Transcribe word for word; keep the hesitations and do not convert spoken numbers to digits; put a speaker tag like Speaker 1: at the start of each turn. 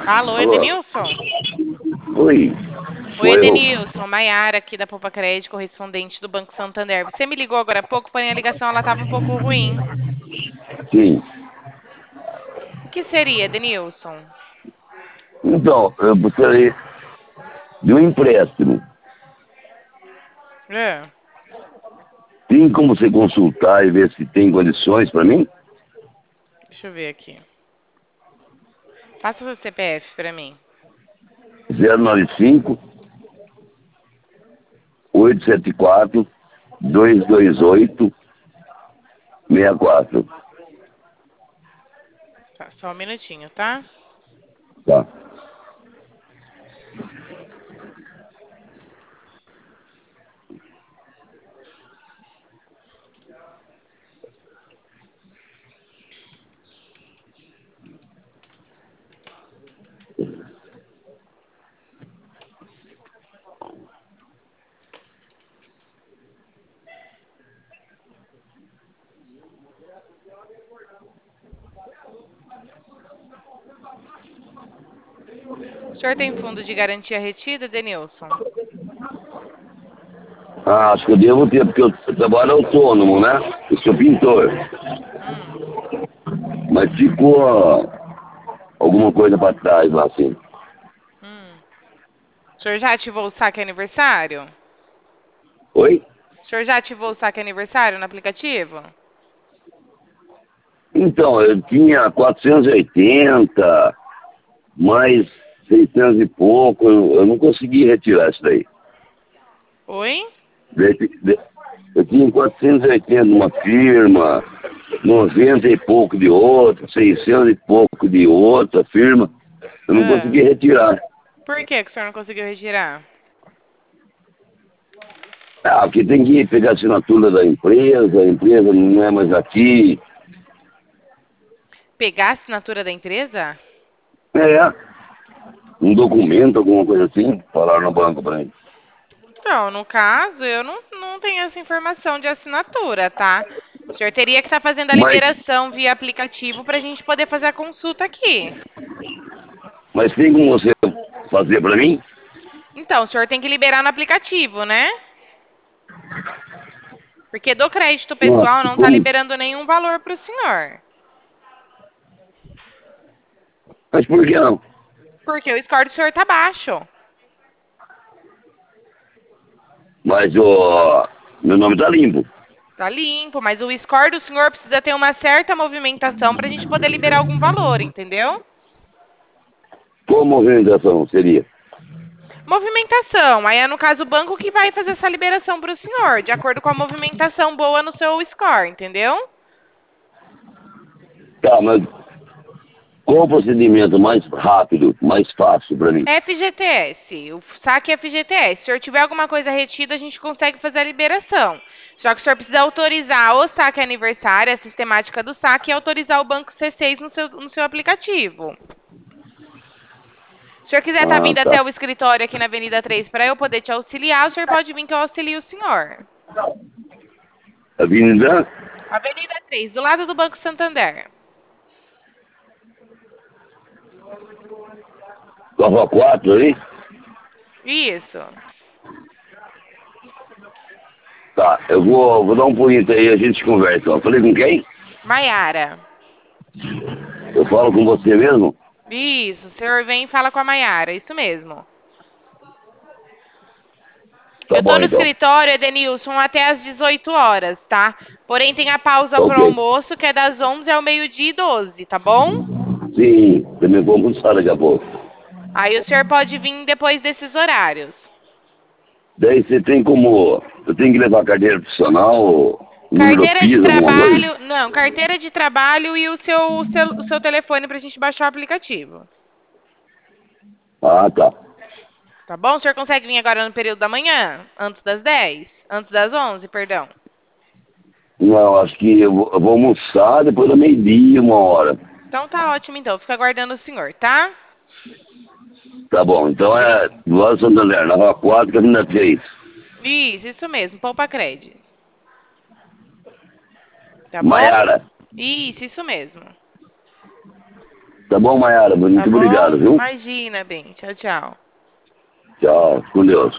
Speaker 1: Alô,
Speaker 2: Alô?
Speaker 1: Edenilson?
Speaker 2: Oi,
Speaker 1: Oi,
Speaker 2: sou eu.
Speaker 1: Edenilson. Maiara aqui da Poupa Crédito, correspondente do Banco Santander. Você me ligou agora há pouco, porém a ligação ela estava um pouco ruim.
Speaker 2: Sim.
Speaker 1: O que seria, Edenilson?
Speaker 2: Então, eu gostaria de um empréstimo.
Speaker 1: É,
Speaker 2: Tem como você consultar e ver se tem condições para mim?
Speaker 1: deixa eu ver aqui. Passa o seu C P F para mim.
Speaker 2: zero nove cinco, oito sete quatro, dois dois oito, seis quatro.
Speaker 1: Tá, só um minutinho, tá?
Speaker 2: Tá.
Speaker 1: O senhor tem fundo de garantia retida, Edenilson?
Speaker 2: Ah, acho que eu devo ter, porque eu trabalho autônomo, né? Eu sou pintor.
Speaker 1: Hum,
Speaker 2: Mas ficou alguma coisa para trás lá, assim.
Speaker 1: hum. O senhor já ativou o saque aniversário?
Speaker 2: Oi?
Speaker 1: O senhor já ativou o saque aniversário no aplicativo?
Speaker 2: Então, eu tinha quatrocentos e oitenta, mais seiscentos e pouco, eu, eu não consegui retirar isso daí.
Speaker 1: Oi?
Speaker 2: De- de- Eu tinha quatrocentos e oitenta numa firma, noventa e pouco de outra, seiscentos e pouco de outra firma. Eu não
Speaker 1: Ah,
Speaker 2: consegui retirar.
Speaker 1: por que que o senhor não conseguiu retirar?
Speaker 2: Ah, porque tem que pegar a assinatura da empresa, a empresa não é mais aqui.
Speaker 1: Pegar a assinatura da empresa?
Speaker 2: É, um documento, alguma coisa assim, falaram no banco pra mim.
Speaker 1: Então, no caso, eu não, não tenho essa informação de assinatura, tá? O senhor teria que estar fazendo a
Speaker 2: Mas,
Speaker 1: liberação via aplicativo para a gente poder fazer a consulta aqui.
Speaker 2: mas tem como você fazer pra mim?
Speaker 1: Então, o senhor tem que liberar no aplicativo, né? Porque do crédito
Speaker 2: Nossa,
Speaker 1: pessoal não está
Speaker 2: como?
Speaker 1: liberando nenhum valor para o senhor.
Speaker 2: Mas por que não?
Speaker 1: Porque o score do senhor está baixo.
Speaker 2: Mas o meu nome tá limpo.
Speaker 1: Tá limpo, mas o score do senhor precisa ter uma certa movimentação para a gente poder liberar algum valor, entendeu?
Speaker 2: Qual movimentação seria?
Speaker 1: Movimentação. Aí é no caso o banco que vai fazer essa liberação para o senhor, de acordo com a movimentação boa no seu score, entendeu?
Speaker 2: Tá, mas qual o procedimento mais rápido, mais fácil pra mim?
Speaker 1: F G T S. O saque é F G T S. Se o senhor tiver alguma coisa retida, a gente consegue fazer a liberação. Só que o senhor precisa autorizar o saque aniversário, a sistemática do saque, e autorizar o banco C seis no seu, no seu aplicativo. Se o senhor quiser estar
Speaker 2: Ah,
Speaker 1: vindo
Speaker 2: tá.
Speaker 1: até o escritório aqui na Avenida três para eu poder te auxiliar, o senhor pode vir que eu auxilio o senhor.
Speaker 2: Avenida
Speaker 1: Avenida três, do lado do Banco Santander.
Speaker 2: Nova quatro aí?
Speaker 1: Isso.
Speaker 2: Tá, eu vou, vou dar um pulinho aí e a gente conversa. Eu falei com quem?
Speaker 1: Maiara.
Speaker 2: Eu falo com você mesmo?
Speaker 1: Isso, o senhor vem e fala com a Maiara, isso mesmo.
Speaker 2: Tá
Speaker 1: Eu tô
Speaker 2: bom
Speaker 1: no
Speaker 2: então.
Speaker 1: escritório, Edenilson, até às dezoito horas, tá? Porém, tem a pausa
Speaker 2: Tá
Speaker 1: pro
Speaker 2: ok.
Speaker 1: almoço, que é das onze ao meio-dia e doze, tá bom?
Speaker 2: Sim, também vou almoçar daqui a pouco.
Speaker 1: Aí o senhor pode vir depois desses horários.
Speaker 2: Daí você tem como. Eu tenho que levar carteira profissional, número do
Speaker 1: Carteira de
Speaker 2: piso, alguma coisa?
Speaker 1: trabalho, não, carteira de trabalho e o seu, o seu, o seu telefone pra gente baixar o aplicativo.
Speaker 2: Ah, tá.
Speaker 1: Tá bom? O senhor consegue vir agora no período da manhã? Antes das dez? Antes das onze, perdão.
Speaker 2: Não, acho que eu vou, eu vou almoçar depois da meio-dia, uma hora.
Speaker 1: Então tá ótimo, então. Fica aguardando o senhor, tá?
Speaker 2: Tá bom, então
Speaker 1: Obri-
Speaker 2: é do lado do Santander, na Rua quatro, caminho três.
Speaker 1: Isso, isso mesmo. Poupa Cred. Tá bom?
Speaker 2: Maiara.
Speaker 1: Isso, isso mesmo.
Speaker 2: Tá bom, Mayara? Muito
Speaker 1: Tá bom?
Speaker 2: obrigado, viu?
Speaker 1: Imagina, bem. Tchau, tchau.
Speaker 2: Tchau, com Deus.